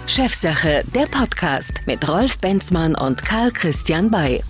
Chefsache, der Podcast mit Rolf Benzmann und Karl Christian Bay.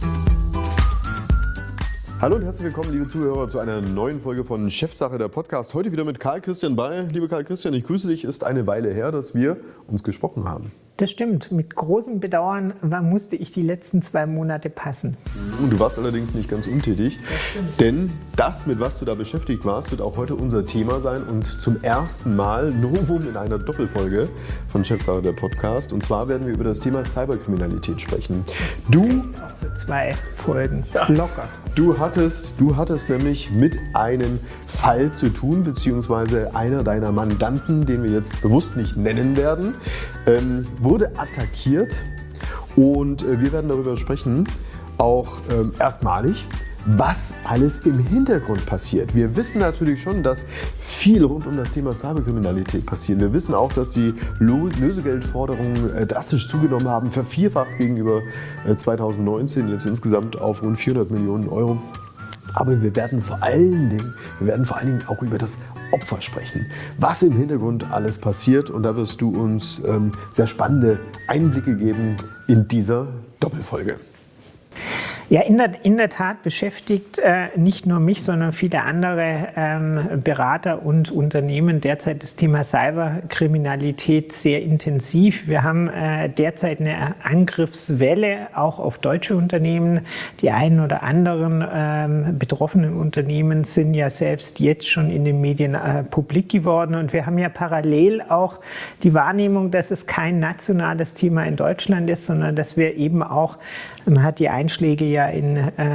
Hallo und herzlich willkommen, liebe Zuhörer, zu einer neuen Folge von Chefsache, der Podcast. Heute wieder mit Karl Christian Bay. Liebe Karl Christian, ich grüße dich. Ist eine Weile her, dass wir uns gesprochen haben. Das stimmt. Mit großem Bedauern musste ich die letzten 2 Monate passen. Und du warst allerdings nicht ganz untätig, denn das, mit was du da beschäftigt warst, wird auch heute unser Thema sein und zum ersten Mal Novum in einer Doppelfolge von Chefsache, der Podcast. Und zwar werden wir über das Thema Cyberkriminalität sprechen. Du auch für 2 Folgen. Locker. Du hattest nämlich mit einem Fall zu tun, beziehungsweise einer deiner Mandanten, den wir jetzt bewusst nicht nennen werden, wurde attackiert und wir werden darüber sprechen, auch erstmalig, was alles im Hintergrund passiert. Wir wissen natürlich schon, dass viel rund um das Thema Cyberkriminalität passiert. Wir wissen auch, dass die Lösegeldforderungen drastisch zugenommen haben, vervierfacht gegenüber 2019, jetzt insgesamt auf rund 400 Millionen Euro. Aber wir werden vor allen Dingen auch über das Opfer sprechen, was im Hintergrund alles passiert. Und da wirst du uns sehr spannende Einblicke geben in dieser Doppelfolge. Ja, in der Tat beschäftigt nicht nur mich, sondern viele andere Berater und Unternehmen derzeit das Thema Cyberkriminalität sehr intensiv. Wir haben derzeit eine Angriffswelle auch auf deutsche Unternehmen. Die einen oder anderen betroffenen Unternehmen sind ja selbst jetzt schon in den Medien publik geworden. Und wir haben ja parallel auch die Wahrnehmung, dass es kein nationales Thema in Deutschland ist, sondern dass wir eben auch, man hat die Einschläge ja in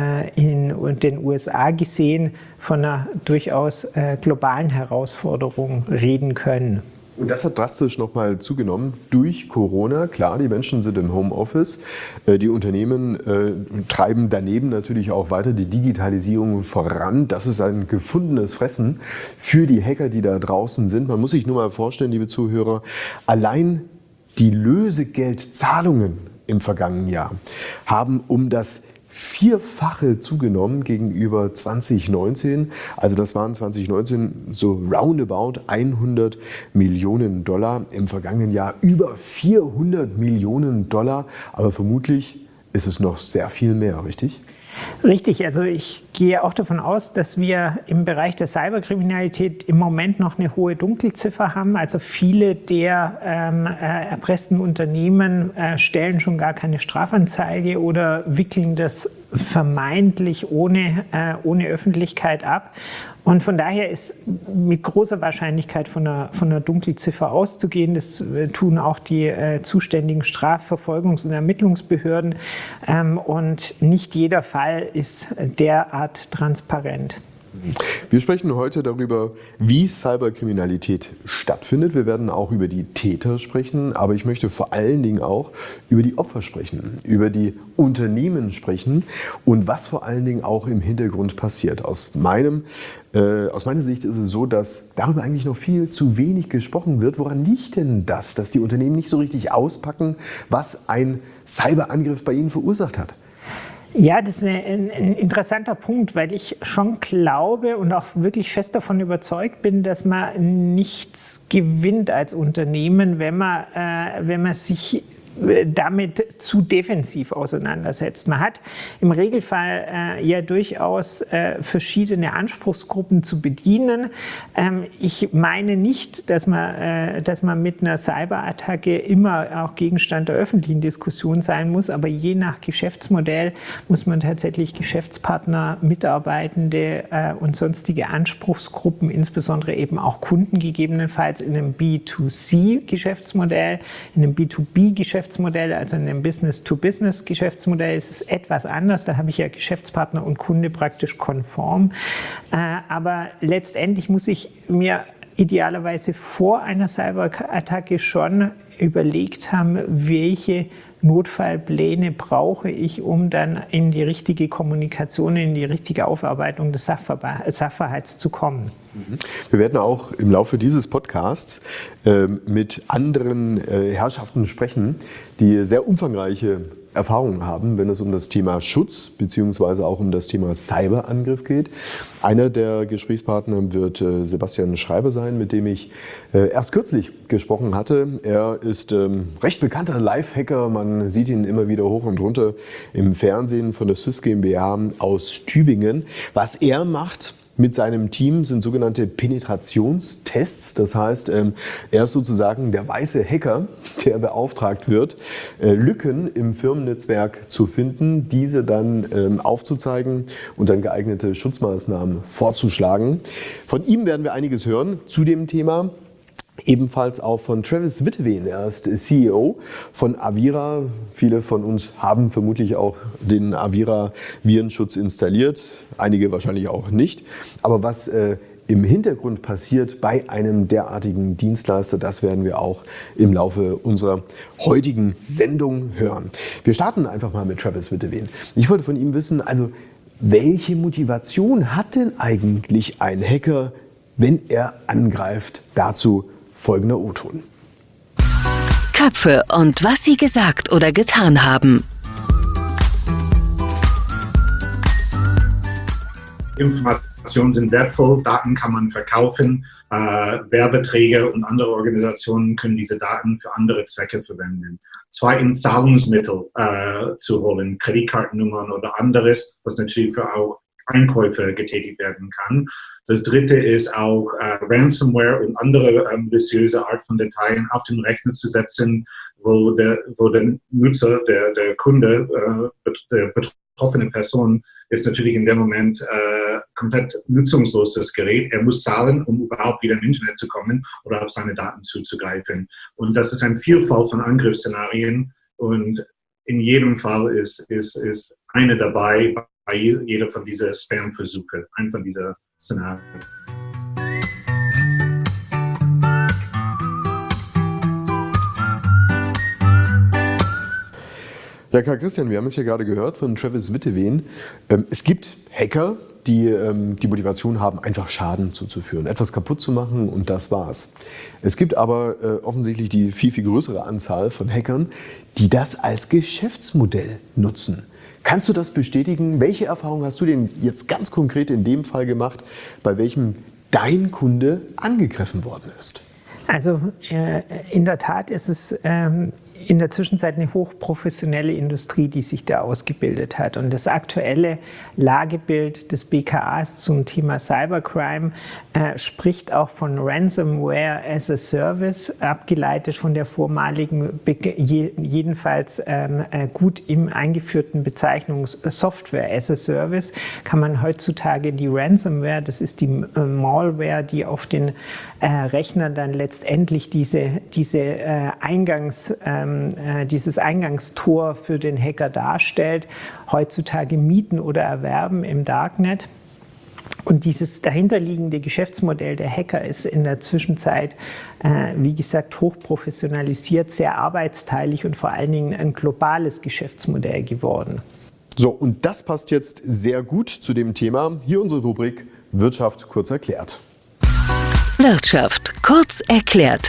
den USA gesehen, von einer durchaus globalen Herausforderung reden können. Und das hat drastisch nochmal zugenommen durch Corona. Klar, die Menschen sind im Homeoffice. Die Unternehmen treiben daneben natürlich auch weiter die Digitalisierung voran. Das ist ein gefundenes Fressen für die Hacker, die da draußen sind. Man muss sich nur mal vorstellen, liebe Zuhörer, allein die Lösegeldzahlungen im vergangenen Jahr haben um das 4-fache zugenommen gegenüber 2019. Also das waren 2019 so roundabout 100 Millionen Dollar. Im vergangenen Jahr über 400 Millionen Dollar. Aber vermutlich ist es noch sehr viel mehr, richtig? Richtig, also ich gehe auch davon aus, dass wir im Bereich der Cyberkriminalität im Moment noch eine hohe Dunkelziffer haben. Also viele der erpressten Unternehmen stellen schon gar keine Strafanzeige oder wickeln das vermeintlich ohne Öffentlichkeit ab. Und von daher ist mit großer Wahrscheinlichkeit von einer Dunkelziffer auszugehen. Das tun auch die zuständigen Strafverfolgungs- und Ermittlungsbehörden. Und nicht jeder Fall ist derart transparent. Wir sprechen heute darüber, wie Cyberkriminalität stattfindet. Wir werden auch über die Täter sprechen, aber ich möchte vor allen Dingen auch über die Opfer sprechen, über die Unternehmen sprechen und was vor allen Dingen auch im Hintergrund passiert. Aus meiner Sicht ist es so, dass darüber eigentlich noch viel zu wenig gesprochen wird. Woran liegt denn das, dass die Unternehmen nicht so richtig auspacken, was ein Cyberangriff bei ihnen verursacht hat? Ja, das ist ein interessanter Punkt, weil ich schon glaube und auch wirklich fest davon überzeugt bin, dass man nichts gewinnt als Unternehmen, wenn man sich damit zu defensiv auseinandersetzt. Man hat im Regelfall ja durchaus verschiedene Anspruchsgruppen zu bedienen. Ich meine nicht, dass man mit einer Cyberattacke immer auch Gegenstand der öffentlichen Diskussion sein muss, aber je nach Geschäftsmodell muss man tatsächlich Geschäftspartner, Mitarbeitende und sonstige Anspruchsgruppen, insbesondere eben auch Kunden gegebenenfalls in einem B2C-Geschäftsmodell, in einem B2B-Geschäftsmodell, also in einem Business-to-Business-Geschäftsmodell ist es etwas anders. Da habe ich ja Geschäftspartner und Kunde praktisch konform. Aber letztendlich muss ich mir idealerweise vor einer Cyberattacke schon überlegt haben, welche Notfallpläne brauche ich, um dann in die richtige Kommunikation, in die richtige Aufarbeitung des Sachverhalts zu kommen. Wir werden auch im Laufe dieses Podcasts mit anderen Herrschaften sprechen, die sehr umfangreiche Erfahrung haben, wenn es um das Thema Schutz bzw. auch um das Thema Cyberangriff geht. Einer der Gesprächspartner wird Sebastian Schreiber sein, mit dem ich erst kürzlich gesprochen hatte. Er ist recht bekannter Live-Hacker. Man sieht ihn immer wieder hoch und runter im Fernsehen von der SÜSS GmbH aus Tübingen. Was er macht mit seinem Team sind sogenannte Penetrationstests. Das heißt, er ist sozusagen der weiße Hacker, der beauftragt wird, Lücken im Firmennetzwerk zu finden, diese dann aufzuzeigen und dann geeignete Schutzmaßnahmen vorzuschlagen. Von ihm werden wir einiges hören zu dem Thema. Ebenfalls auch von Travis Witteveen, er ist CEO von Avira. Viele von uns haben vermutlich auch den Avira-Virenschutz installiert, einige wahrscheinlich auch nicht. Aber was im Hintergrund passiert bei einem derartigen Dienstleister, das werden wir auch im Laufe unserer heutigen Sendung hören. Wir starten einfach mal mit Travis Witteveen. Ich wollte von ihm wissen, also welche Motivation hat denn eigentlich ein Hacker, wenn er angreift? Dazu folgender O-Ton. Köpfe und was sie gesagt oder getan haben. Informationen sind wertvoll, Daten kann man verkaufen, Werbeträger und andere Organisationen können diese Daten für andere Zwecke verwenden. Zweitens, Zahlungsmittel zu holen, Kreditkartennummern oder anderes, was natürlich für auch Einkäufe getätigt werden kann. Das dritte ist auch Ransomware und andere maliciöse Art von Dateien auf den Rechner zu setzen, wo der Nutzer, der Kunde, der betroffene Person ist natürlich in dem Moment komplett nutzungslos, das Gerät. Er muss zahlen, um überhaupt wieder im Internet zu kommen oder auf seine Daten zuzugreifen. Und das ist eine Vielfalt von Angriffsszenarien und in jedem Fall ist eine dabei, bei jeder von diesen Spam-Versuche, ein von dieser Szenarien. Ja, Karl Christian, wir haben es ja gerade gehört von Travis Witteveen. Es gibt Hacker, die die Motivation haben, einfach Schaden zuzuführen, etwas kaputt zu machen und das war's. Es gibt aber offensichtlich die viel, viel größere Anzahl von Hackern, die das als Geschäftsmodell nutzen. Kannst du das bestätigen? Welche Erfahrung hast du denn jetzt ganz konkret in dem Fall gemacht, bei welchem dein Kunde angegriffen worden ist? Also in der Tat ist es in der Zwischenzeit eine hochprofessionelle Industrie, die sich da ausgebildet hat. Und das aktuelle Lagebild des BKAs zum Thema Cybercrime spricht auch von Ransomware as a Service, abgeleitet von der vormaligen, jedenfalls gut im eingeführten Bezeichnung Software as a Service, kann man heutzutage die Ransomware, das ist die Malware, die auf den Rechnern dann letztendlich dieses Eingangstor für den Hacker darstellt, heutzutage mieten oder erwerben im Darknet. Und dieses dahinterliegende Geschäftsmodell der Hacker ist in der Zwischenzeit, wie gesagt, hochprofessionalisiert, sehr arbeitsteilig und vor allen Dingen ein globales Geschäftsmodell geworden. So, und das passt jetzt sehr gut zu dem Thema. Hier unsere Rubrik Wirtschaft kurz erklärt. Wirtschaft kurz erklärt.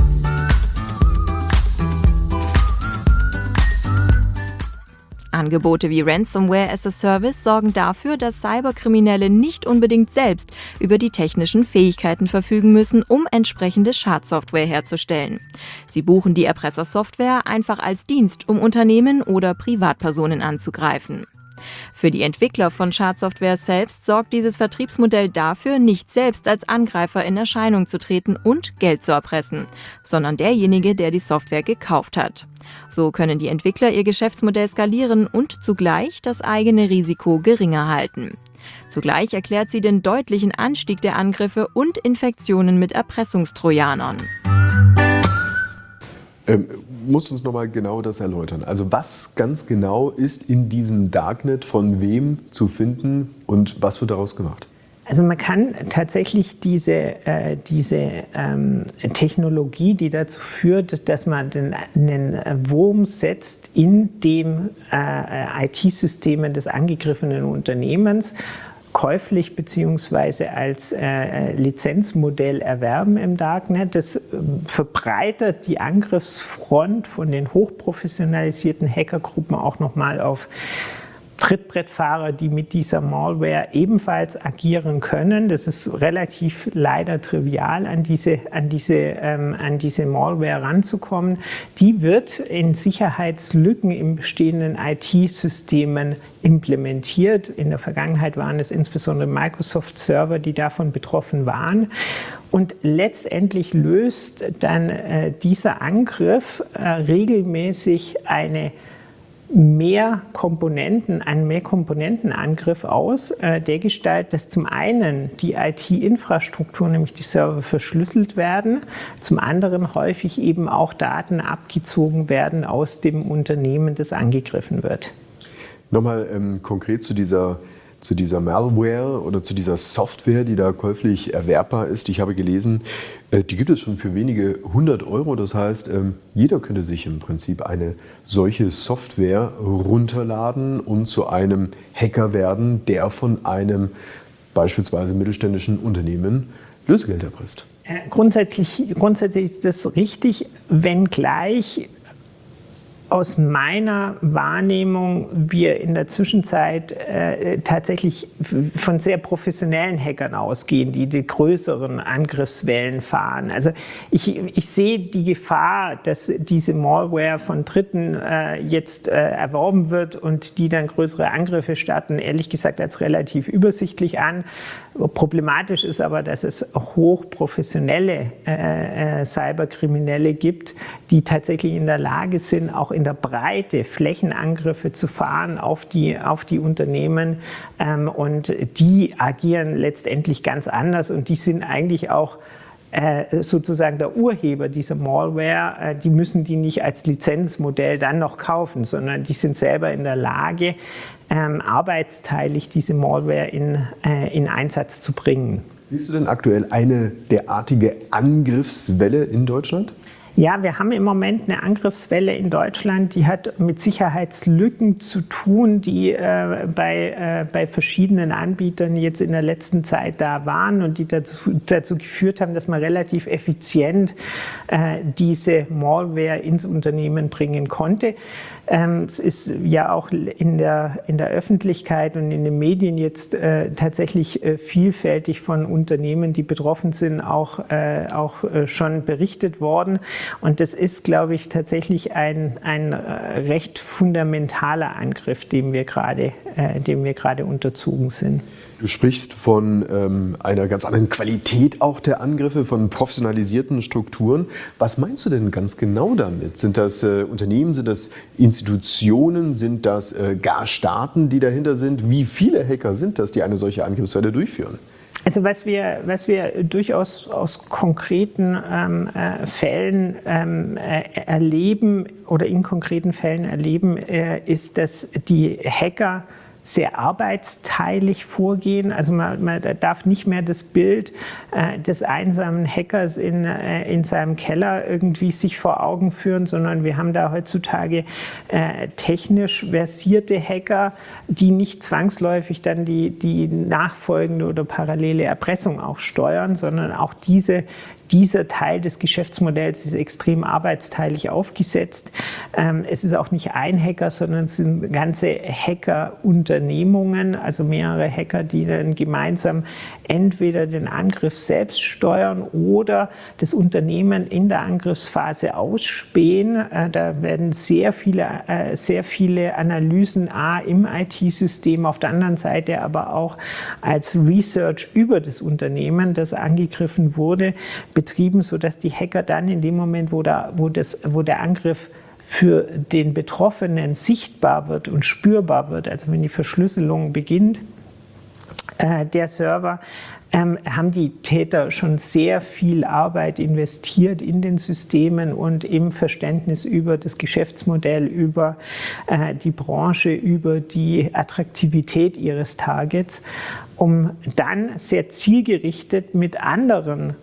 Angebote wie Ransomware as a Service sorgen dafür, dass Cyberkriminelle nicht unbedingt selbst über die technischen Fähigkeiten verfügen müssen, um entsprechende Schadsoftware herzustellen. Sie buchen die Erpressersoftware einfach als Dienst, um Unternehmen oder Privatpersonen anzugreifen. Für die Entwickler von Schadsoftware selbst sorgt dieses Vertriebsmodell dafür, nicht selbst als Angreifer in Erscheinung zu treten und Geld zu erpressen, sondern derjenige, der die Software gekauft hat. So können die Entwickler ihr Geschäftsmodell skalieren und zugleich das eigene Risiko geringer halten. Zugleich erklärt sie den deutlichen Anstieg der Angriffe und Infektionen mit Erpressungstrojanern. Musst uns nochmal genau das erläutern. Also was ganz genau ist in diesem Darknet von wem zu finden und was wird daraus gemacht? Also man kann tatsächlich diese Technologie, die dazu führt, dass man einen Wurm setzt in dem IT-Systemen des angegriffenen Unternehmens, käuflich bzw. als Lizenzmodell erwerben im Darknet. Das verbreitert die Angriffsfront von den hochprofessionalisierten Hackergruppen auch nochmal auf Trittbrettfahrer, die mit dieser Malware ebenfalls agieren können. Das ist relativ leider trivial, an diese Malware ranzukommen. Die wird in Sicherheitslücken in bestehenden IT-Systemen implementiert. In der Vergangenheit waren es insbesondere Microsoft-Server, die davon betroffen waren. Und letztendlich löst dann dieser Angriff regelmäßig einen Mehrkomponentenangriff aus, dergestalt, dass zum einen die IT-Infrastruktur, nämlich die Server, verschlüsselt werden, zum anderen häufig eben auch Daten abgezogen werden aus dem Unternehmen, das angegriffen wird. Nochmal konkret zu dieser Malware oder zu dieser Software, die da käuflich erwerbbar ist. Ich habe gelesen, die gibt es schon für wenige 100 €. Das heißt, jeder könnte sich im Prinzip eine solche Software runterladen und zu einem Hacker werden, der von einem beispielsweise mittelständischen Unternehmen Lösegeld erpresst. Grundsätzlich ist das richtig, wenngleich aus meiner Wahrnehmung wir in der Zwischenzeit tatsächlich von sehr professionellen Hackern ausgehen, die größeren Angriffswellen fahren. Also ich sehe die Gefahr, dass diese Malware von Dritten jetzt erworben wird und die dann größere Angriffe starten, ehrlich gesagt als relativ übersichtlich an. Problematisch ist aber, dass es hochprofessionelle Cyberkriminelle gibt, die tatsächlich in der Lage sind, auch in der Breite Flächenangriffe zu fahren auf die Unternehmen, und die agieren letztendlich ganz anders und die sind eigentlich auch sozusagen der Urheber dieser Malware. Die müssen die nicht als Lizenzmodell dann noch kaufen, sondern die sind selber in der Lage, arbeitsteilig diese Malware in Einsatz zu bringen. Siehst du denn aktuell eine derartige Angriffswelle in Deutschland? Ja, wir haben im Moment eine Angriffswelle in Deutschland, die hat mit Sicherheitslücken zu tun, die bei verschiedenen Anbietern jetzt in der letzten Zeit da waren und die dazu geführt haben, dass man relativ effizient diese Malware ins Unternehmen bringen konnte. Es ist ja auch in der Öffentlichkeit und in den Medien jetzt tatsächlich vielfältig von Unternehmen, die betroffen sind, auch schon berichtet worden. Und das ist, glaube ich, tatsächlich ein recht fundamentaler Angriff, dem wir gerade unterzogen sind. Du sprichst von einer ganz anderen Qualität auch der Angriffe, von professionalisierten Strukturen. Was meinst du denn ganz genau damit? Sind das Unternehmen, sind das Institutionen, sind das gar Staaten, die dahinter sind? Wie viele Hacker sind das, die eine solche Angriffswelle durchführen? Also was wir durchaus aus konkreten Fällen erleben oder in konkreten Fällen erleben, ist, dass die Hacker sehr arbeitsteilig vorgehen. Also man darf nicht mehr das Bild des einsamen Hackers in seinem Keller irgendwie sich vor Augen führen, sondern wir haben da heutzutage technisch versierte Hacker, die nicht zwangsläufig dann die nachfolgende oder parallele Erpressung auch steuern, sondern auch dieser Teil des Geschäftsmodells ist extrem arbeitsteilig aufgesetzt. Es ist auch nicht ein Hacker, sondern es sind ganze Hackerunternehmungen, also mehrere Hacker, die dann gemeinsam entweder den Angriff selbst steuern oder das Unternehmen in der Angriffsphase ausspähen. Da werden sehr viele Analysen im IT-System, auf der anderen Seite aber auch als Research über das Unternehmen, das angegriffen wurde, betrieben, sodass die Hacker dann in dem Moment, wo der Angriff für den Betroffenen sichtbar wird und spürbar wird, also wenn die Verschlüsselung beginnt, der Server, haben die Täter schon sehr viel Arbeit investiert in den Systemen und im Verständnis über das Geschäftsmodell, über die Branche, über die Attraktivität ihres Targets. um dann sehr zielgerichtet mit anderen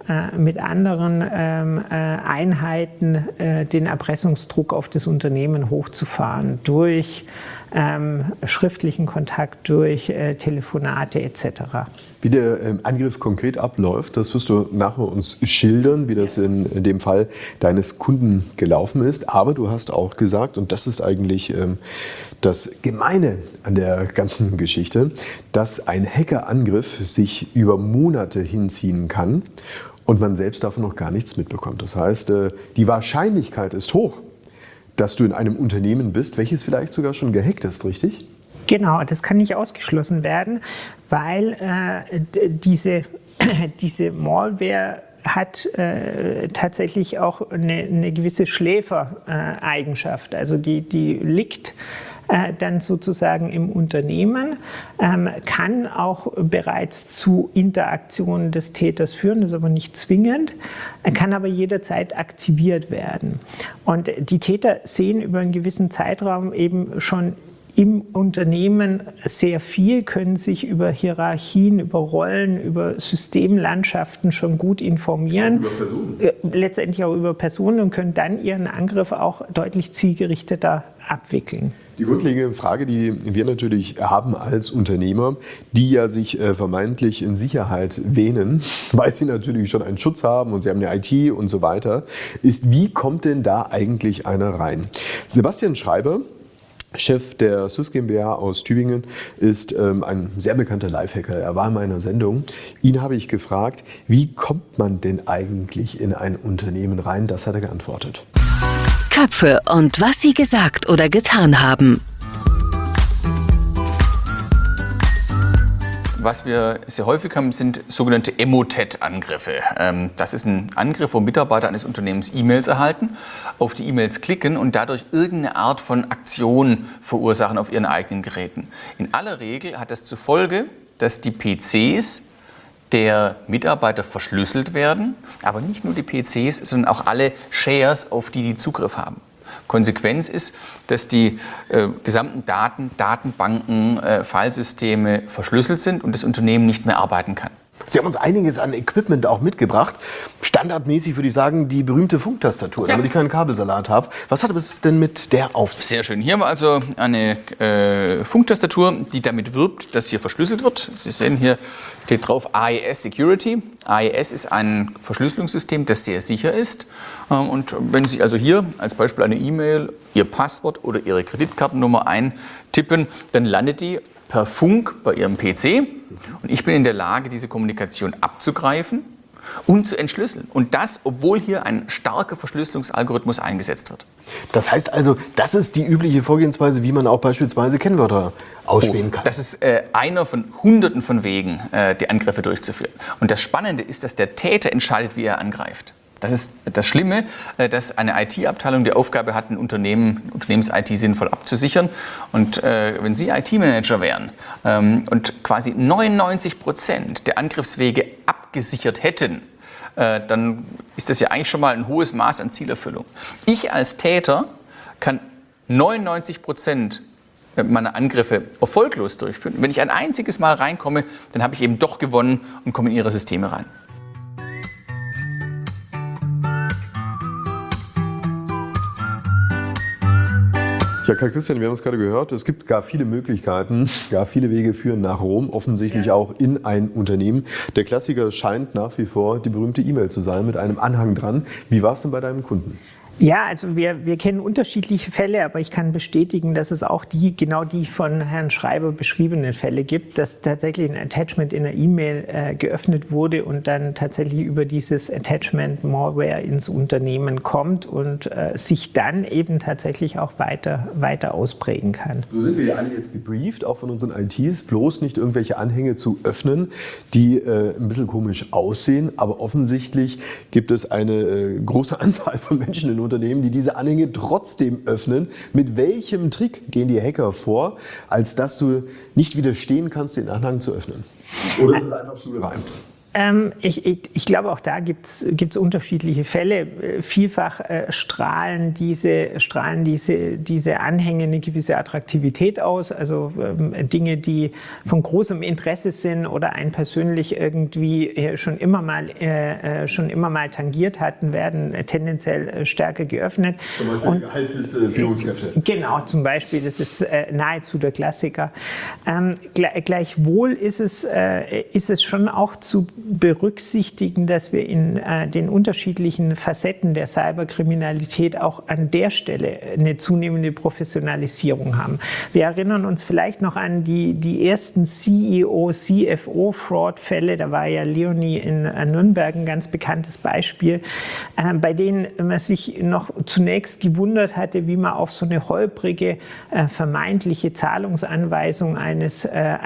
Einheiten den Erpressungsdruck auf das Unternehmen hochzufahren, durch schriftlichen Kontakt, durch Telefonate etc. Wie der Angriff konkret abläuft, das wirst du nachher uns schildern, wie das in dem Fall deines Kunden gelaufen ist. Aber du hast auch gesagt, und das ist eigentlich das Gemeine an der ganzen Geschichte, dass ein Hackerangriff sich über Monate hinziehen kann und man selbst davon noch gar nichts mitbekommt. Das heißt, die Wahrscheinlichkeit ist hoch, dass du in einem Unternehmen bist, welches vielleicht sogar schon gehackt ist, richtig? Genau, das kann nicht ausgeschlossen werden, weil diese Malware hat tatsächlich auch eine gewisse Schläfereigenschaft. Also die liegt dann sozusagen im Unternehmen, kann auch bereits zu Interaktionen des Täters führen, das ist aber nicht zwingend, kann aber jederzeit aktiviert werden. Und die Täter sehen über einen gewissen Zeitraum eben schon im Unternehmen sehr viel, können sich über Hierarchien, über Rollen, über Systemlandschaften schon gut informieren. Über Personen. Letztendlich auch über Personen und können dann ihren Angriff auch deutlich zielgerichteter abwickeln. Die grundlegende Frage, die wir natürlich haben als Unternehmer, die ja sich vermeintlich in Sicherheit wähnen, weil sie natürlich schon einen Schutz haben und sie haben eine IT und so weiter, ist, wie kommt denn da eigentlich einer rein? Sebastian Schreiber, Chef der SÜSS GmbH aus Tübingen, ist ein sehr bekannter Lifehacker. Er war in meiner Sendung. Ihn habe ich gefragt, wie kommt man denn eigentlich in ein Unternehmen rein? Das hat er geantwortet. Köpfe und was sie gesagt oder getan haben. Was wir sehr häufig haben, sind sogenannte Emotet-Angriffe. Das ist ein Angriff, wo Mitarbeiter eines Unternehmens E-Mails erhalten, auf die E-Mails klicken und dadurch irgendeine Art von Aktion verursachen auf ihren eigenen Geräten. In aller Regel hat das zur Folge, dass die PCs der Mitarbeiter verschlüsselt werden, aber nicht nur die PCs, sondern auch alle Shares, auf die Zugriff haben. Konsequenz ist, dass die gesamten Datenbanken, Filesysteme verschlüsselt sind und das Unternehmen nicht mehr arbeiten kann. Sie haben uns einiges an Equipment auch mitgebracht. Standardmäßig würde ich sagen, die berühmte Funktastatur, damit ich keinen Kabelsalat habe. Was hat es denn mit der auf sich? Sehr schön. Hier haben wir also eine Funktastatur, die damit wirbt, dass hier verschlüsselt wird. Sie sehen, hier steht drauf AES Security. AES ist ein Verschlüsselungssystem, das sehr sicher ist. Und wenn Sie also hier als Beispiel eine E-Mail, Ihr Passwort oder Ihre Kreditkartennummer eintippen, dann landet die per Funk bei Ihrem PC und ich bin in der Lage, diese Kommunikation abzugreifen und zu entschlüsseln. Und das, obwohl hier ein starker Verschlüsselungsalgorithmus eingesetzt wird. Das heißt also, das ist die übliche Vorgehensweise, wie man auch beispielsweise Kennwörter ausspähen kann. Das ist einer von Hunderten von Wegen, die Angriffe durchzuführen. Und das Spannende ist, dass der Täter entscheidet, wie er angreift. Das ist das Schlimme, dass eine IT-Abteilung die Aufgabe hat, ein Unternehmens-IT sinnvoll abzusichern. Und wenn Sie IT-Manager wären und quasi 99% der Angriffswege abgesichert hätten, dann ist das ja eigentlich schon mal ein hohes Maß an Zielerfüllung. Ich als Täter kann 99% meiner Angriffe erfolglos durchführen. Wenn ich ein einziges Mal reinkomme, dann habe ich eben doch gewonnen und komme in Ihre Systeme rein. Ja, Karl Christian, wir haben es gerade gehört, es gibt gar viele Möglichkeiten, gar viele Wege führen nach Rom, offensichtlich auch in ein Unternehmen. Der Klassiker scheint nach wie vor die berühmte E-Mail zu sein mit einem Anhang dran. Wie war es denn bei deinem Kunden? Ja, also wir kennen unterschiedliche Fälle, aber ich kann bestätigen, dass es auch genau die von Herrn Schreiber beschriebenen Fälle gibt, dass tatsächlich ein Attachment in einer E-Mail geöffnet wurde und dann tatsächlich über dieses Attachment Malware ins Unternehmen kommt und sich dann eben tatsächlich auch weiter ausprägen kann. So sind wir ja alle jetzt gebrieft, auch von unseren ITs, bloß nicht irgendwelche Anhänge zu öffnen, die ein bisschen komisch aussehen, aber offensichtlich gibt es eine große Anzahl von Menschen in Unternehmen, die diese Anhänge trotzdem öffnen. Mit welchem Trick gehen die Hacker vor, als dass du nicht widerstehen kannst, den Anhang zu öffnen? Oder ist es einfach Schulrein? Ich glaube, auch da gibt's unterschiedliche Fälle. Vielfach strahlen diese Anhänge eine gewisse Attraktivität aus. Also Dinge, die von großem Interesse sind oder einen persönlich irgendwie schon immer mal tangiert hatten, werden tendenziell stärker geöffnet. Zum Beispiel die Gehaltsliste Führungskräfte. Genau, zum Beispiel. Das ist nahezu der Klassiker. Gleichwohl ist es schon auch zu berücksichtigen, dass wir in den unterschiedlichen Facetten der Cyberkriminalität auch an der Stelle eine zunehmende Professionalisierung haben. Wir erinnern uns vielleicht noch an die ersten CEO, CFO-Fraud-Fälle. Da war ja Leonie in Nürnberg ein ganz bekanntes Beispiel, bei denen man sich noch zunächst gewundert hatte, wie man auf so eine holprige, vermeintliche Zahlungsanweisung eines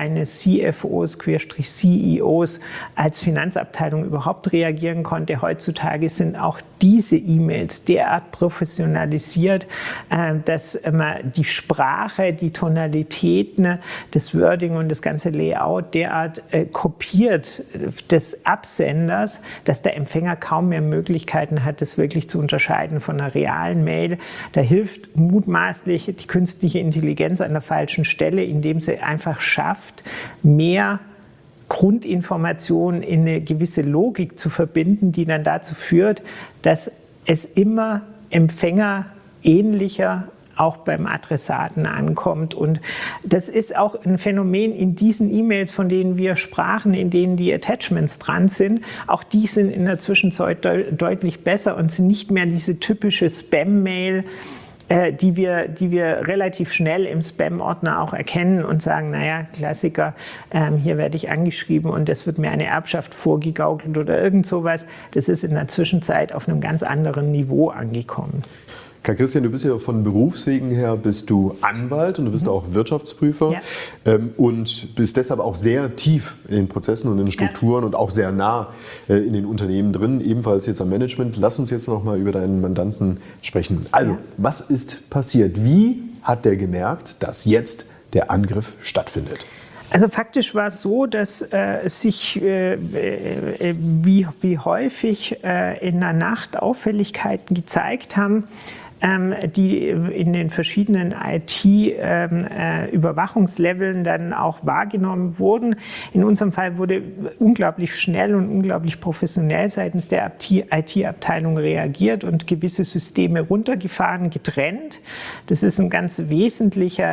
CFOs/CEOs als Finanzabteilung überhaupt reagieren konnte. Heutzutage sind auch diese E-Mails derart professionalisiert, dass man die Sprache, die Tonalitäten, das Wording und das ganze Layout derart kopiert des Absenders, dass der Empfänger kaum mehr Möglichkeiten hat, das wirklich zu unterscheiden von einer realen Mail. Da hilft mutmaßlich die künstliche Intelligenz an der falschen Stelle, indem sie einfach schafft, mehr Grundinformationen in eine gewisse Logik zu verbinden, die dann dazu führt, dass es immer empfängerähnlicher auch beim Adressaten ankommt. Und das ist auch ein Phänomen in diesen E-Mails, von denen wir sprachen, in denen die Attachments dran sind. Auch die sind in der Zwischenzeit deutlich besser und sind nicht mehr diese typische Spam-Mail, die wir relativ schnell im Spam-Ordner auch erkennen und sagen, naja, Klassiker, hier werde ich angeschrieben und es wird mir eine Erbschaft vorgegaukelt oder irgend sowas. Das ist in der Zwischenzeit auf einem ganz anderen Niveau angekommen. Karl Christian, du bist ja von Berufswegen her bist du Anwalt und du bist auch Wirtschaftsprüfer und bist deshalb auch sehr tief in den Prozessen und in den Strukturen und auch sehr nah in den Unternehmen drin, ebenfalls jetzt am Management. Lass uns jetzt noch mal über deinen Mandanten sprechen. Also, was ist passiert? Wie hat der gemerkt, dass jetzt der Angriff stattfindet? Also faktisch war es so, dass sich wie häufig in der Nacht Auffälligkeiten gezeigt haben, die in den verschiedenen IT-Überwachungsleveln dann auch wahrgenommen wurden. In unserem Fall wurde unglaublich schnell und unglaublich professionell seitens der IT-Abteilung reagiert und gewisse Systeme runtergefahren, getrennt. Das ist eine ganz wesentliche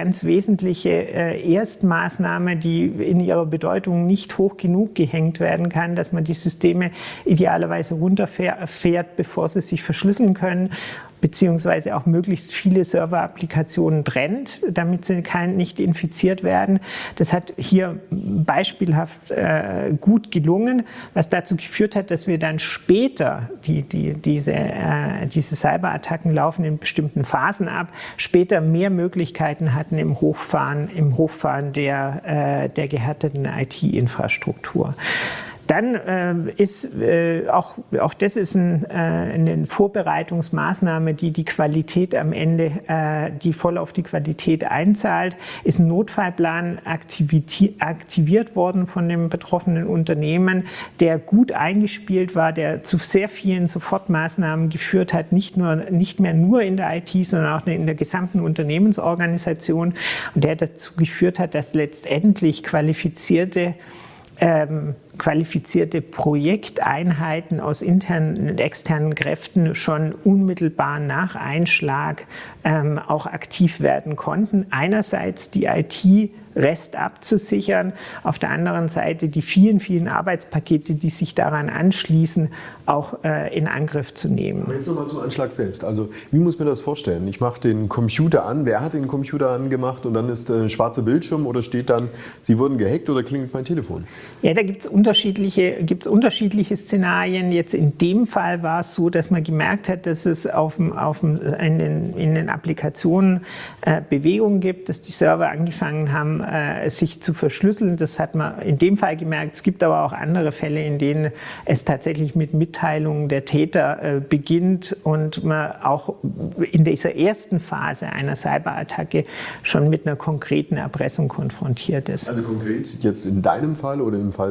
Erstmaßnahme, die in ihrer Bedeutung nicht hoch genug gehängt werden kann, dass man die Systeme idealerweise runterfährt, bevor sie sich verschlüsseln können, beziehungsweise auch möglichst viele Server-Applikationen trennt, damit sie nicht infiziert werden. Das hat hier beispielhaft gut gelungen, was dazu geführt hat, dass wir dann später, diese Cyberattacken laufen in bestimmten Phasen ab, später mehr Möglichkeiten hatten im Hochfahren der gehärteten IT-Infrastruktur. Dann ist auch das ist eine Vorbereitungsmaßnahme, die Qualität am Ende, die voll auf die Qualität einzahlt, ist ein Notfallplan aktiviert worden von dem betroffenen Unternehmen, der gut eingespielt war, der zu sehr vielen Sofortmaßnahmen geführt hat, nicht mehr nur in der IT, sondern auch in der gesamten Unternehmensorganisation, und der dazu geführt hat, dass letztendlich qualifizierte Projekteinheiten aus internen und externen Kräften schon unmittelbar nach Einschlag auch aktiv werden konnten. Einerseits die IT-Rest abzusichern, auf der anderen Seite die vielen, vielen Arbeitspakete, die sich daran anschließen, auch in Angriff zu nehmen. Aber jetzt nochmal zum Anschlag selbst. Also wie muss man das vorstellen? Ich mache den Computer an. Wer hat den Computer angemacht und dann ist ein schwarzer Bildschirm oder steht dann, Sie wurden gehackt oder klingelt mein Telefon? Ja, da gibt es unterschiedliche Szenarien. Jetzt in dem Fall war es so, dass man gemerkt hat, dass es in den Applikationen Bewegungen gibt, dass die Server angefangen haben, sich zu verschlüsseln. Das hat man in dem Fall gemerkt. Es gibt aber auch andere Fälle, in denen es tatsächlich mit Mitteilungen der Täter beginnt und man auch in dieser ersten Phase einer Cyberattacke schon mit einer konkreten Erpressung konfrontiert ist. Also konkret jetzt in deinem Fall oder im Fall des Mandanten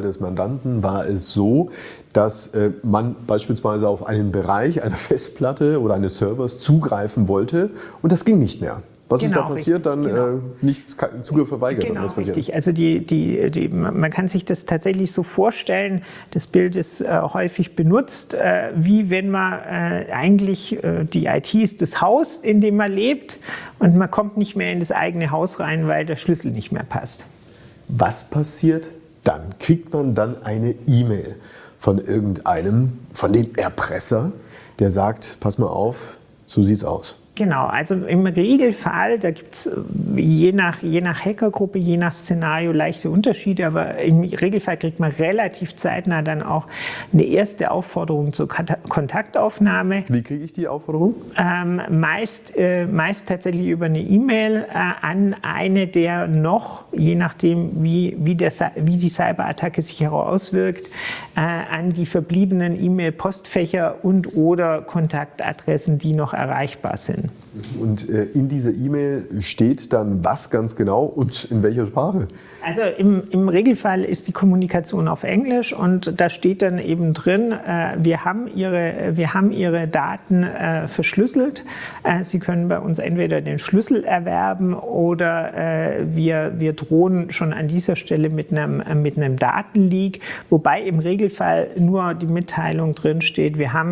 Mandanten war es so, dass man beispielsweise auf einen Bereich einer Festplatte oder eines Servers zugreifen wollte und das ging nicht mehr. Was ist da passiert? Dann Zugriff verweigert. Genau, was passiert? Richtig. Also man kann sich das tatsächlich so vorstellen, das Bild ist häufig benutzt, wie wenn man eigentlich, die IT ist das Haus, in dem man lebt und man kommt nicht mehr in das eigene Haus rein, weil der Schlüssel nicht mehr passt. Was passiert dann? Kriegt man dann eine E-Mail von irgendeinem, von dem Erpresser, der sagt, pass mal auf, so sieht's aus? Genau, also im Regelfall, da gibt es je nach Hackergruppe, je nach Szenario leichte Unterschiede, aber im Regelfall kriegt man relativ zeitnah dann auch eine erste Aufforderung zur Kontaktaufnahme. Wie kriege ich die Aufforderung? Meist tatsächlich über eine E-Mail an eine der noch, je nachdem wie die Cyberattacke sich auswirkt, an die verbliebenen E-Mail-Postfächer und oder Kontaktadressen, die noch erreichbar sind. Und in dieser E-Mail steht dann was ganz genau und in welcher Sprache? Also im Regelfall ist die Kommunikation auf Englisch und da steht dann eben drin, wir haben Ihre Daten verschlüsselt. Sie können bei uns entweder den Schlüssel erwerben oder wir drohen schon an dieser Stelle mit einem Datenleak, wobei im Regelfall nur die Mitteilung drin steht, wir haben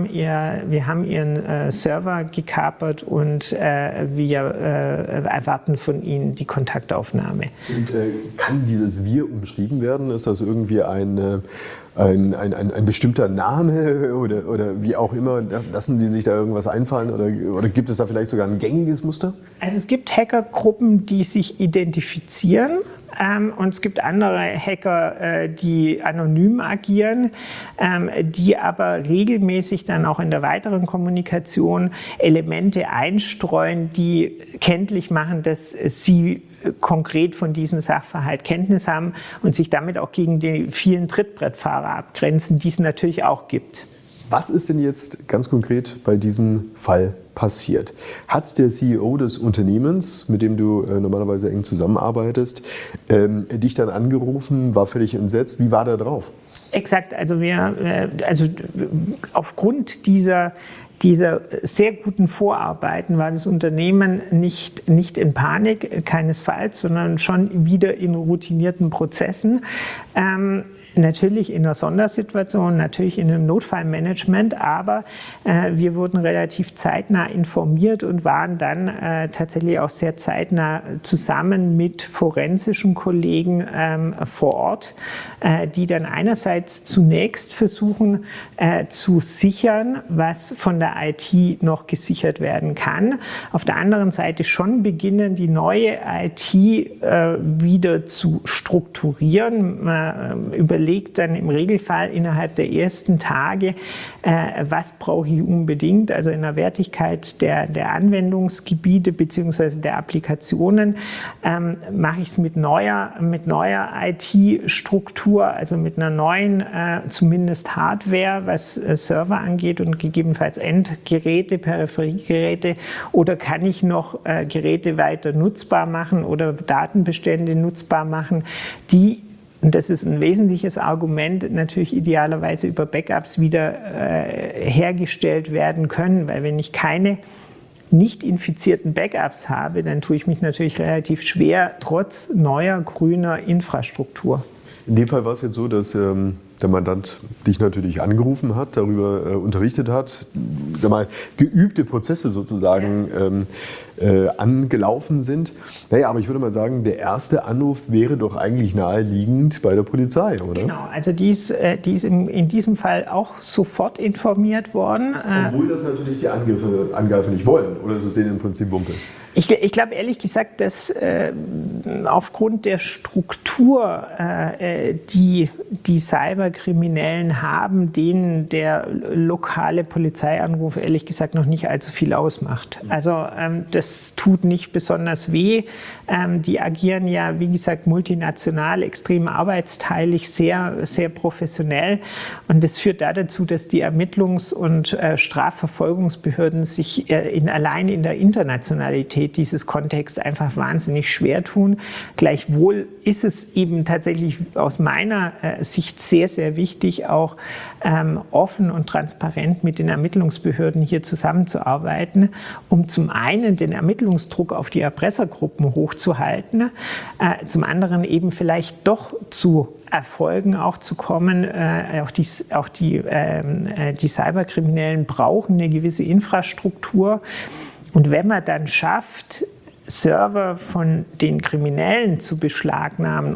Ihren Server gekapert und wir erwarten von Ihnen die Kontaktaufnahme. Und kann dieses Wir umschrieben werden? Ist das irgendwie ein bestimmter Name oder wie auch immer? Lassen die sich da irgendwas einfallen oder gibt es da vielleicht sogar ein gängiges Muster? Also es gibt Hackergruppen, die sich identifizieren. Und es gibt andere Hacker, die anonym agieren, die aber regelmäßig dann auch in der weiteren Kommunikation Elemente einstreuen, die kenntlich machen, dass sie konkret von diesem Sachverhalt Kenntnis haben und sich damit auch gegen die vielen Trittbrettfahrer abgrenzen, die es natürlich auch gibt. Was ist denn jetzt ganz konkret bei diesem Fall passiert? Hat der CEO des Unternehmens, mit dem du normalerweise eng zusammenarbeitest, dich dann angerufen, war völlig entsetzt? Wie war der drauf? Exakt, also aufgrund dieser sehr guten Vorarbeiten war das Unternehmen nicht in Panik, keinesfalls, sondern schon wieder in routinierten Prozessen. Natürlich in einer Sondersituation, natürlich in einem Notfallmanagement, aber wir wurden relativ zeitnah informiert und waren dann tatsächlich auch sehr zeitnah zusammen mit forensischen Kollegen vor Ort, die dann einerseits zunächst versuchen zu sichern, was von der IT noch gesichert werden kann. Auf der anderen Seite schon beginnen, die neue IT wieder zu strukturieren. Man überlegt dann im Regelfall innerhalb der ersten Tage, was brauche ich unbedingt, also in der Wertigkeit der Anwendungsgebiete bzw. der Applikationen, mache ich es mit neuer IT-Struktur, also mit einer neuen, zumindest Hardware, was Server angeht und gegebenenfalls Endgeräte, Peripheriegeräte, oder kann ich noch Geräte weiter nutzbar machen oder Datenbestände nutzbar machen, die, und das ist ein wesentliches Argument, natürlich idealerweise über Backups wieder hergestellt werden können, weil wenn ich keine nicht infizierten Backups habe, dann tue ich mich natürlich relativ schwer, trotz neuer grüner Infrastruktur. In dem Fall war es jetzt so, dass der Mandant dich natürlich angerufen hat, darüber unterrichtet hat, sag mal, geübte Prozesse sozusagen angelaufen sind. Naja, aber ich würde mal sagen, der erste Anruf wäre doch eigentlich naheliegend bei der Polizei, oder? Genau, also die ist in diesem Fall auch sofort informiert worden. Obwohl das natürlich die Angreifer nicht wollen, oder ist es denen im Prinzip Wumpe? Ich glaube ehrlich gesagt, dass aufgrund der Struktur, die Cyberkriminellen haben, denen der lokale Polizeianruf ehrlich gesagt noch nicht allzu viel ausmacht. Also das tut nicht besonders weh. Die agieren ja, wie gesagt, multinational, extrem arbeitsteilig, sehr, sehr professionell. Und das führt dazu, dass die Ermittlungs- und Strafverfolgungsbehörden sich allein in der Internationalität Komplexität dieses Kontexts einfach wahnsinnig schwer tun. Gleichwohl ist es eben tatsächlich aus meiner Sicht sehr, sehr wichtig, auch offen und transparent mit den Ermittlungsbehörden hier zusammenzuarbeiten, um zum einen den Ermittlungsdruck auf die Erpressergruppen hochzuhalten, zum anderen eben vielleicht doch zu Erfolgen auch zu kommen. Auch die Cyberkriminellen brauchen eine gewisse Infrastruktur. Und wenn man dann schafft, Server von den Kriminellen zu beschlagnahmen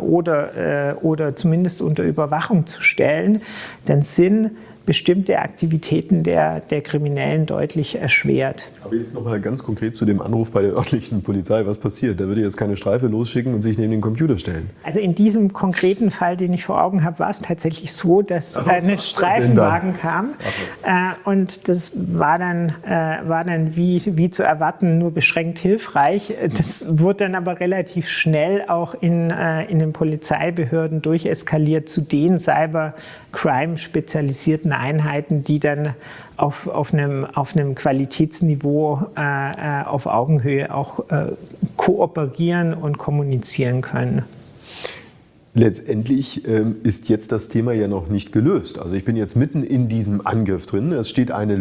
oder zumindest unter Überwachung zu stellen, dann sind bestimmte Aktivitäten der Kriminellen deutlich erschwert. Aber jetzt noch mal ganz konkret zu dem Anruf bei der örtlichen Polizei. Was passiert? Da würde jetzt keine Streife losschicken und sich neben den Computer stellen. Also in diesem konkreten Fall, den ich vor Augen habe, war es tatsächlich so, dass ein Streifenwagen kam. Und das war dann wie zu erwarten nur beschränkt hilfreich. Das wurde dann aber relativ schnell auch in den Polizeibehörden durcheskaliert zu den Cybercrime-spezialisierten Einheiten, die dann auf einem Qualitätsniveau auf Augenhöhe auch kooperieren und kommunizieren können. Letztendlich ist jetzt das Thema ja noch nicht gelöst. Also ich bin jetzt mitten in diesem Angriff drin. Es steht eine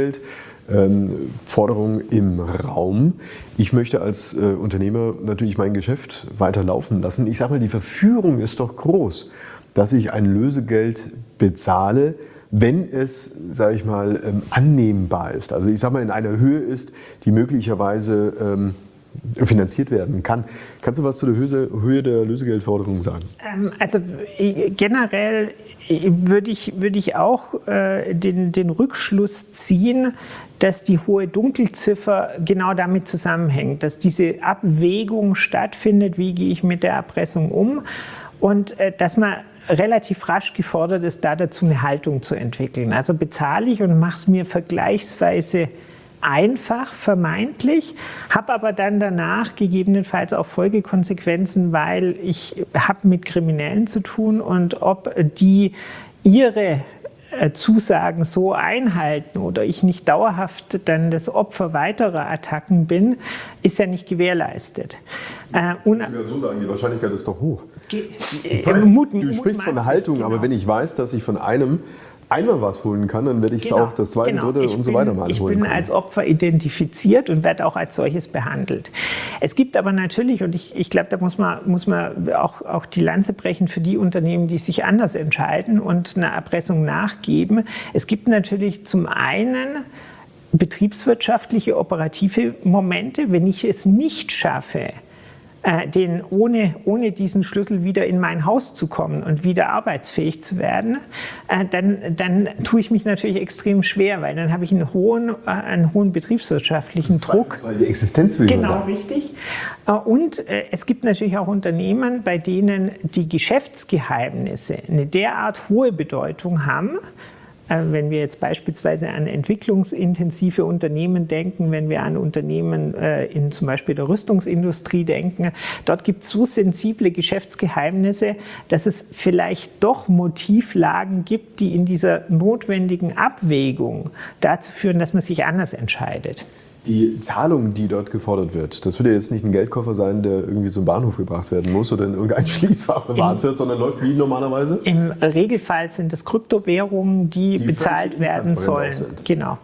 Lösegeldforderung im Raum. Ich möchte als Unternehmer natürlich mein Geschäft weiter laufen lassen. Ich sage mal, die Verführung ist doch groß, dass ich ein Lösegeld bezahle, wenn es, sage ich mal, annehmbar ist. Also ich sage mal, in einer Höhe ist, die möglicherweise finanziert werden kann. Kannst du was zu der Höhe der Lösegeldforderung sagen? Also generell würde ich auch den Rückschluss ziehen, dass die hohe Dunkelziffer genau damit zusammenhängt, dass diese Abwägung stattfindet, wie gehe ich mit der Erpressung um, und dass man relativ rasch gefordert ist, dazu eine Haltung zu entwickeln. Also bezahle ich und mache es mir vergleichsweise einfach, vermeintlich, habe aber dann danach gegebenenfalls auch Folgekonsequenzen, weil ich habe mit Kriminellen zu tun, und ob die ihre Zusagen so einhalten oder ich nicht dauerhaft dann das Opfer weiterer Attacken bin, ist ja nicht gewährleistet. Ich würde so sagen, die Wahrscheinlichkeit ist doch hoch. Du sprichst von Haltung, genau. Aber wenn ich weiß, dass ich von einem einmal was holen kann, dann werde ich es auch das zweite, dritte und so weiter mal holen können. Ich bin als Opfer identifiziert und werde auch als solches behandelt. Es gibt aber natürlich, und ich glaube, da muss man auch die Lanze brechen für die Unternehmen, die sich anders entscheiden und einer Erpressung nachgeben. Es gibt natürlich zum einen betriebswirtschaftliche, operative Momente, wenn ich es nicht schaffe, ohne diesen Schlüssel wieder in mein Haus zu kommen und wieder arbeitsfähig zu werden, dann tue ich mich natürlich extrem schwer, weil dann habe ich einen hohen betriebswirtschaftlichen Druck. Weil die Existenz will genau, sagen. Richtig. Und es gibt natürlich auch Unternehmen, bei denen die Geschäftsgeheimnisse eine derart hohe Bedeutung haben. Wenn wir jetzt beispielsweise an entwicklungsintensive Unternehmen denken, wenn wir an Unternehmen in zum Beispiel der Rüstungsindustrie denken, dort gibt es so sensible Geschäftsgeheimnisse, dass es vielleicht doch Motivlagen gibt, die in dieser notwendigen Abwägung dazu führen, dass man sich anders entscheidet. Die Zahlung, die dort gefordert wird, das wird ja jetzt nicht ein Geldkoffer sein, der irgendwie zum Bahnhof gebracht werden muss oder in irgendein Schließfach bewahrt wird, sondern läuft wie normalerweise? Im Regelfall sind es Kryptowährungen, die bezahlt werden sollen. Genau.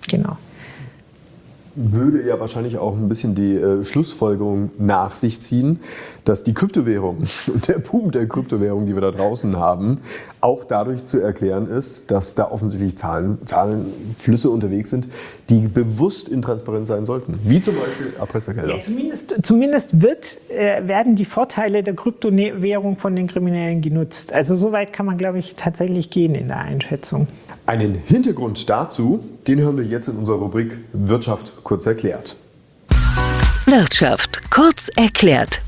Würde ja wahrscheinlich auch ein bisschen die Schlussfolgerung nach sich ziehen, dass die Kryptowährung und der Boom der Kryptowährung, die wir da draußen haben, auch dadurch zu erklären ist, dass da offensichtlich Zahlenflüsse unterwegs sind, die bewusst intransparent sein sollten, wie zum Beispiel Erpressergelder. Ja, zumindest werden die Vorteile der Kryptowährung von den Kriminellen genutzt. Also so weit kann man, glaube ich, tatsächlich gehen in der Einschätzung. Einen Hintergrund dazu, den hören wir jetzt in unserer Rubrik Wirtschaft kurz erklärt. Wirtschaft kurz erklärt.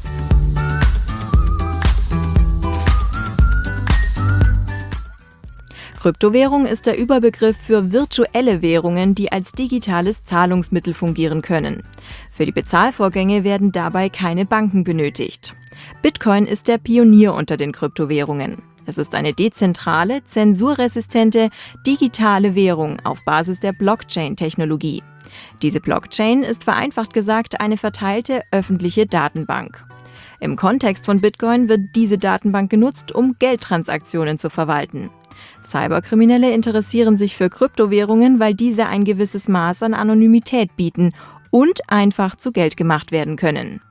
Kryptowährung ist der Überbegriff für virtuelle Währungen, die als digitales Zahlungsmittel fungieren können. Für die Bezahlvorgänge werden dabei keine Banken benötigt. Bitcoin ist der Pionier unter den Kryptowährungen. Es ist eine dezentrale, zensurresistente, digitale Währung auf Basis der Blockchain-Technologie. Diese Blockchain ist vereinfacht gesagt eine verteilte öffentliche Datenbank. Im Kontext von Bitcoin wird diese Datenbank genutzt, um Geldtransaktionen zu verwalten. Cyberkriminelle interessieren sich für Kryptowährungen, weil diese ein gewisses Maß an Anonymität bieten und einfach zu Geld gemacht werden können.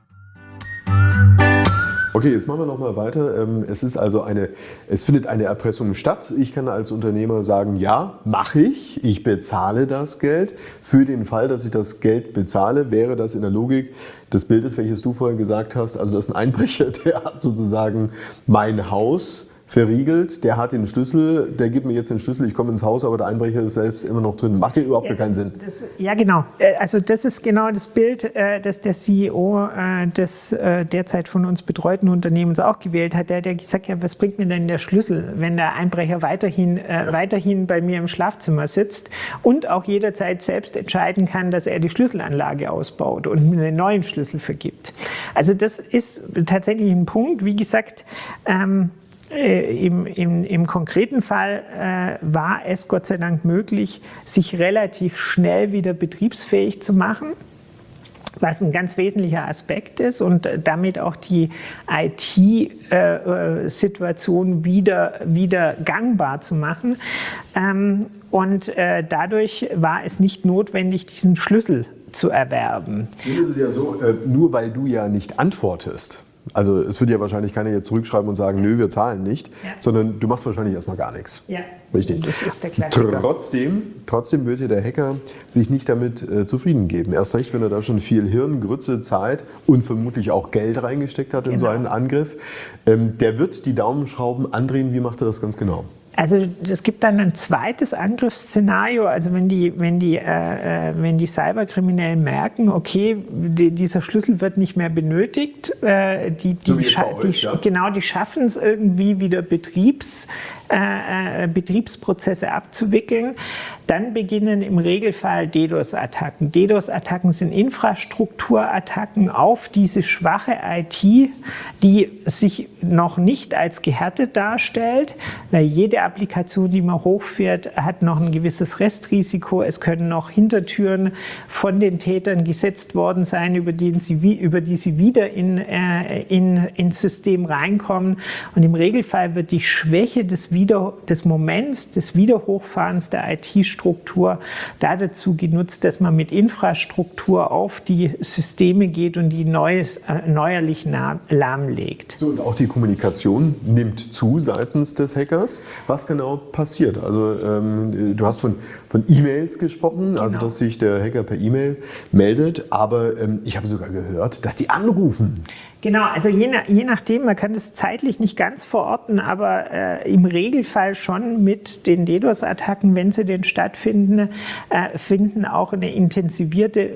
Okay, jetzt machen wir noch mal weiter. Es findet eine Erpressung statt. Ich kann als Unternehmer sagen, ja, mache ich. Ich bezahle das Geld. Für den Fall, dass ich das Geld bezahle, wäre das in der Logik des Bildes, welches du vorher gesagt hast, also das ist ein Einbrecher, der hat sozusagen mein Haus verriegelt, der hat den Schlüssel, der gibt mir jetzt den Schlüssel, ich komme ins Haus, aber der Einbrecher ist selbst immer noch drin. Macht ja überhaupt keinen Sinn. Ja, genau. Also das ist genau das Bild, das der CEO des derzeit von uns betreuten Unternehmens auch gewählt hat. Der hat gesagt, ja, was bringt mir denn der Schlüssel, wenn der Einbrecher weiterhin bei mir im Schlafzimmer sitzt und auch jederzeit selbst entscheiden kann, dass er die Schlüsselanlage ausbaut und mir einen neuen Schlüssel vergibt. Also das ist tatsächlich ein Punkt, wie gesagt, Im konkreten Fall war es Gott sei Dank möglich, sich relativ schnell wieder betriebsfähig zu machen, was ein ganz wesentlicher Aspekt ist und damit auch die IT-Situation wieder gangbar zu machen. Und dadurch war es nicht notwendig, diesen Schlüssel zu erwerben. Nun ist es ja so, nur weil du ja nicht antwortest. Also es würde ja wahrscheinlich keiner jetzt zurückschreiben und sagen, nö, wir zahlen nicht, sondern du machst wahrscheinlich erstmal gar nichts. Ja, richtig. Das ist der Klassiker. Trotzdem wird ja der Hacker sich nicht damit zufrieden geben. Erst recht, wenn er da schon viel Hirn, Grütze, Zeit und vermutlich auch Geld reingesteckt hat in so einen Angriff. Der wird die Daumenschrauben andrehen. Wie macht er das ganz genau? Also es gibt dann ein zweites Angriffsszenario, also wenn die Cyberkriminellen merken, okay, dieser Schlüssel wird nicht mehr benötigt, die schaffen es irgendwie wieder Betriebsprozesse abzuwickeln, dann beginnen im Regelfall DDoS-Attacken. DDoS-Attacken sind Infrastrukturattacken auf diese schwache IT, die sich noch nicht als gehärtet darstellt, weil jede Applikation, die man hochfährt, hat noch ein gewisses Restrisiko. Es können noch Hintertüren von den Tätern gesetzt worden sein, über die sie wieder ins System reinkommen. Und im Regelfall wird die Schwäche des Moments des Wiederhochfahrens der IT-Struktur dazu genutzt, dass man mit Infrastruktur auf die Systeme geht und die neuerlich lahmlegt. So, und auch die Kommunikation nimmt zu seitens des Hackers. Was genau passiert? Also du hast von E-Mails gesprochen, also dass sich der Hacker per E-Mail meldet, aber ich habe sogar gehört, dass die anrufen. Genau, also je nachdem, man kann das zeitlich nicht ganz verorten, aber im Regelfall schon mit den DDoS-Attacken, wenn sie denn stattfinden, findet auch eine intensivierte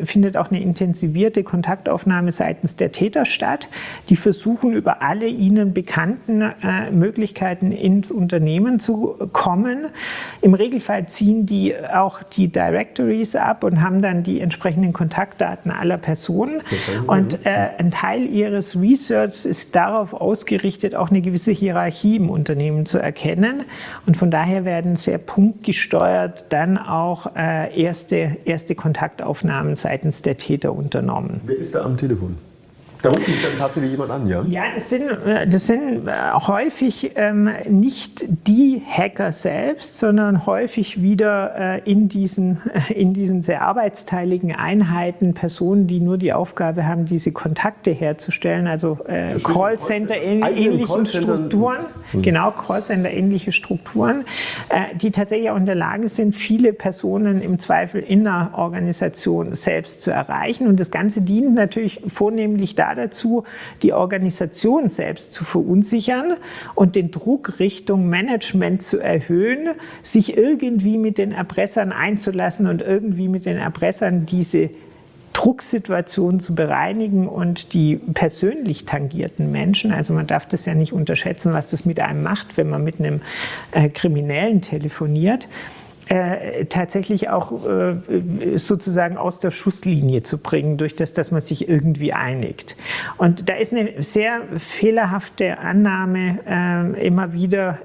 Kontaktaufnahme seitens der Täter statt. Die versuchen über alle ihnen bekannten Möglichkeiten ins Unternehmen zu kommen. Im Regelfall ziehen die auch die Directories ab und haben dann die entsprechenden Kontaktdaten aller Personen. Und ein Teil ihres Research ist darauf ausgerichtet, auch eine gewisse Hierarchie im Unternehmen zu erkennen. Und von daher werden sehr punktgesteuert dann auch erste Kontaktaufnahmen seitens der Täter unternommen. Wer ist da am Telefon? Da ruft mich dann tatsächlich jemand an, ja? Ja, das sind häufig nicht die Hacker selbst, sondern häufig wieder in diesen sehr arbeitsteiligen Einheiten Personen, die nur die Aufgabe haben, diese Kontakte herzustellen, also Callcenter-ähnlichen Strukturen. Genau, Callcenter-ähnliche Strukturen, die tatsächlich auch in der Lage sind, viele Personen im Zweifel in der Organisation selbst zu erreichen. Und das Ganze dient natürlich vornehmlich dazu, die Organisation selbst zu verunsichern und den Druck Richtung Management zu erhöhen, sich irgendwie mit den Erpressern einzulassen und irgendwie mit den Erpressern diese Drucksituation zu bereinigen und die persönlich tangierten Menschen, also man darf das ja nicht unterschätzen, was das mit einem macht, wenn man mit einem Kriminellen telefoniert, tatsächlich auch sozusagen aus der Schusslinie zu bringen, durch das, dass man sich irgendwie einigt. Und da ist eine sehr fehlerhafte Annahme immer wieder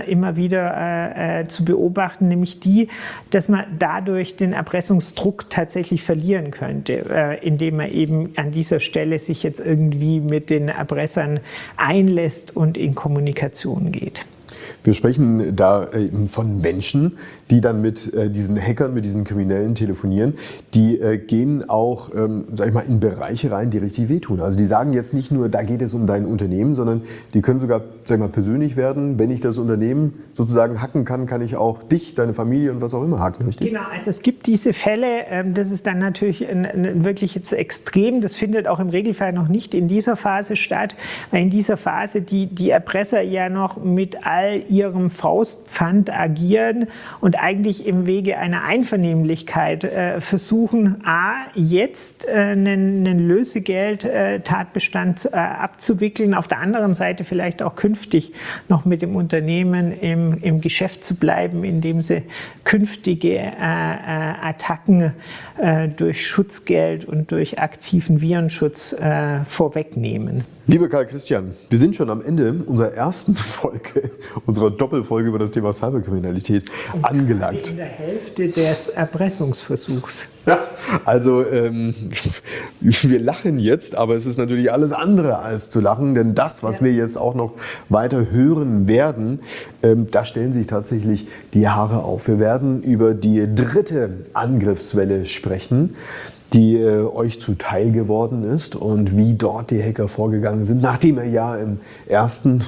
zu beobachten, nämlich die, dass man dadurch den Erpressungsdruck tatsächlich verlieren könnte, indem man eben an dieser Stelle sich jetzt irgendwie mit den Erpressern einlässt und in Kommunikation geht. Wir sprechen da von Menschen, die dann mit diesen Hackern, mit diesen Kriminellen telefonieren. Die gehen auch, sag ich mal, in Bereiche rein, die richtig wehtun. Also die sagen jetzt nicht nur, da geht es um dein Unternehmen, sondern die können sogar, sag ich mal, persönlich werden. Wenn ich das Unternehmen sozusagen hacken kann, kann ich auch dich, deine Familie und was auch immer hacken, richtig? Genau, also es gibt diese Fälle, das ist dann natürlich wirklich jetzt extrem. Das findet auch im Regelfall noch nicht in dieser Phase statt, weil in dieser Phase die Erpresser ja noch mit all ihrem Faustpfand agieren und eigentlich im Wege einer Einvernehmlichkeit versuchen, jetzt einen Lösegeld-Tatbestand abzuwickeln, auf der anderen Seite vielleicht auch künftig noch mit dem Unternehmen im Geschäft zu bleiben, indem sie künftige Attacken durch Schutzgeld und durch aktiven Virenschutz vorwegnehmen. Lieber Karl Christian, wir sind schon am Ende unserer ersten Folge, unserer Doppelfolge über das Thema Cyberkriminalität angelangt. In der Hälfte des Erpressungsversuchs. Ja, also wir lachen jetzt, aber es ist natürlich alles andere als zu lachen, denn das, was wir jetzt auch noch weiter hören werden, da stellen sich tatsächlich die Haare auf. Wir werden über die dritte Angriffswelle sprechen, die euch zuteil geworden ist und wie dort die Hacker vorgegangen sind, nachdem ihr ja in der zweiten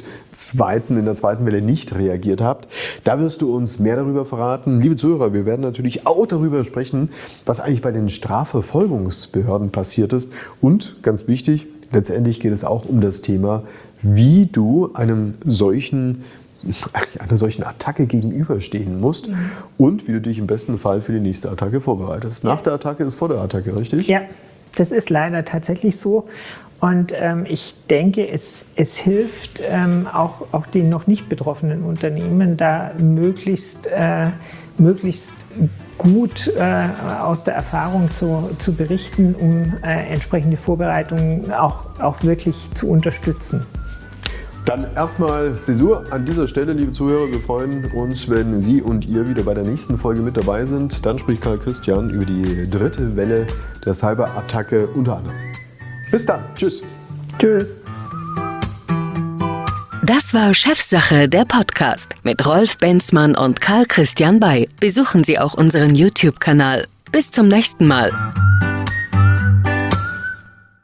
Welle nicht reagiert habt. Da wirst du uns mehr darüber verraten. Liebe Zuhörer, wir werden natürlich auch darüber sprechen, was eigentlich bei den Strafverfolgungsbehörden passiert ist. Und ganz wichtig, letztendlich geht es auch um das Thema, wie du einer solchen Attacke gegenüberstehen musst und wie du dich im besten Fall für die nächste Attacke vorbereitest. Nach der Attacke ist vor der Attacke, richtig? Ja, das ist leider tatsächlich so. Und ich denke, es hilft auch den noch nicht betroffenen Unternehmen, da möglichst gut aus der Erfahrung zu berichten, um entsprechende Vorbereitungen auch wirklich zu unterstützen. Dann erstmal Zäsur an dieser Stelle, liebe Zuhörer. Wir freuen uns, wenn Sie und ihr wieder bei der nächsten Folge mit dabei sind. Dann spricht Karl Christian über die dritte Welle der Cyberattacke unter anderem. Bis dann. Tschüss. Tschüss. Das war Chefsache, der Podcast mit Rolf Benzmann und Karl Christian Bay. Besuchen Sie auch unseren YouTube-Kanal. Bis zum nächsten Mal.